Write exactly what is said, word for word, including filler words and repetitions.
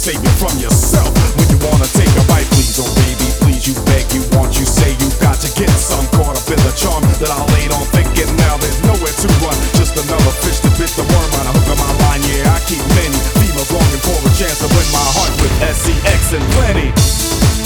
save you from yourself. When you wanna take a bite, please, oh baby, please, you beg, you want, you say you got to get some. Caught up in the charm that I laid on, thinking now there's nowhere to run. Just another fish to bit the worm on a hook of my line. Yeah, I keep many females longing for a chance to win my heart with S E X and plenty.